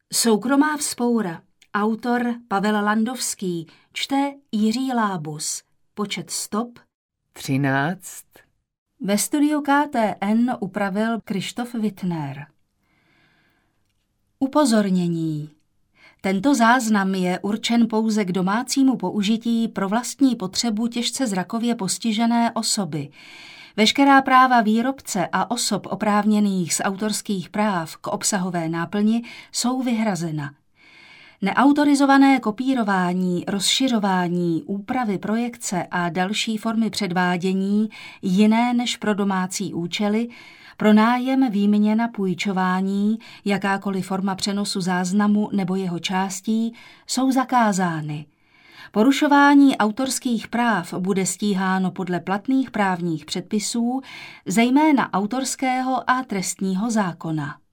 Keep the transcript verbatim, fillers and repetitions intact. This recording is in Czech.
Soukromá vzpoura. Autor Pavel Landovský. Čte Jiří Lábus. Počet stop třináct. Ve studiu K T N upravil Krištof Wittner. Upozornění. Tento záznam je určen pouze k domácímu použití pro vlastní potřebu těžce zrakově postižené osoby. Veškerá práva výrobce a osob oprávněných z autorských práv k obsahové náplni jsou vyhrazena. Neautorizované kopírování, rozšiřování, úpravy projekce a další formy předvádění jiné než pro domácí účely, pronájem, výměna, půjčování, jakákoliv forma přenosu záznamu nebo jeho částí jsou zakázány. Porušování autorských práv bude stíháno podle platných právních předpisů, zejména autorského a trestního zákona.